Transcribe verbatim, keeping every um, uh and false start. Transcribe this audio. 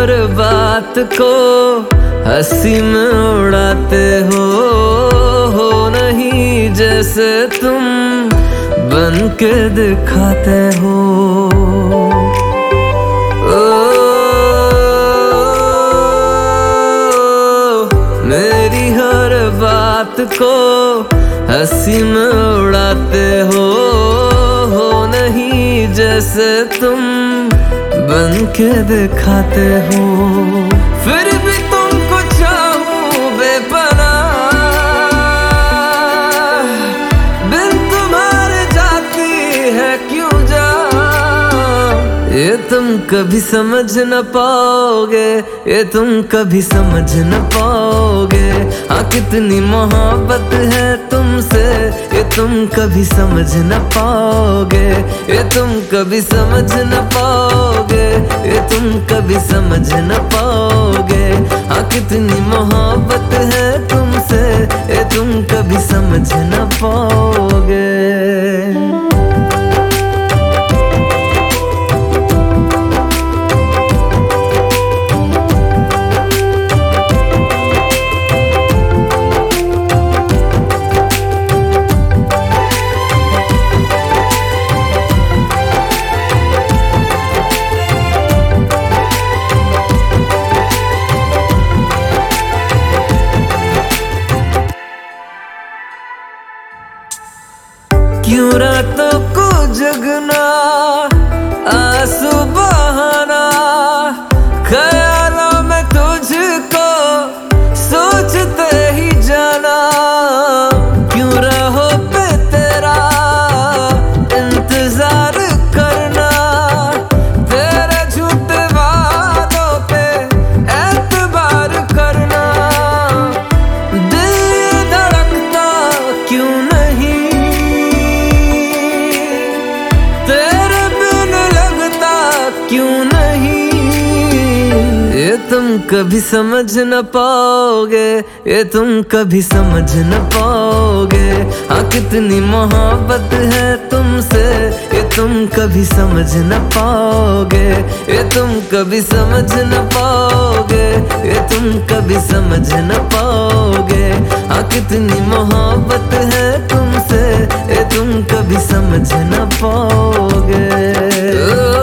हर बात को हंसी में उड़ाते हो हो नहीं जैसे तुम बन के दिखाते हो। ओ, मेरी हर बात को हंसी में उड़ाते हो हो नहीं जैसे तुम बन के दिखाते हो। फिर भी तुमको चाहूं बेपनाह, बिन तुम्हारे जाती है क्यों जान। ये तुम कभी समझ न पाओगे, ये तुम कभी समझ न पाओगे। हाँ कितनी मोहब्बत है तुमसे, ये तुम कभी समझ न पाओगे। ये तुम कभी समझ न पाओगे, ये तुम कभी समझ न पाओगे। हाँ कितनी मोहब्बत है तुमसे, ये तुम कभी समझ न पाओगे। क्यों रातों को जगना, आंसू बहाना, ख्यालों में तुझको सोचते ही जाना। क्यों राहों पे तेरा इंतजार करना, तेरे झूठे वादों पे एतबार करना। दिल ये धड़कता क्यों नहीं, तेरे बिन लगता क्यों नहीं। ये तुम कभी समझ न पाओगे, ये तुम कभी समझ न पाओगे। हाँ कितनी मोहब्बत है तुमसे, ये तुम कभी समझ न पाओगे। ये तुम कभी समझ न पाओगे, ये तुम कभी समझ न पाओगे। हाँ कितनी मोहब्बत है तुमसे, ये तुम कभी समझ न पाओगे।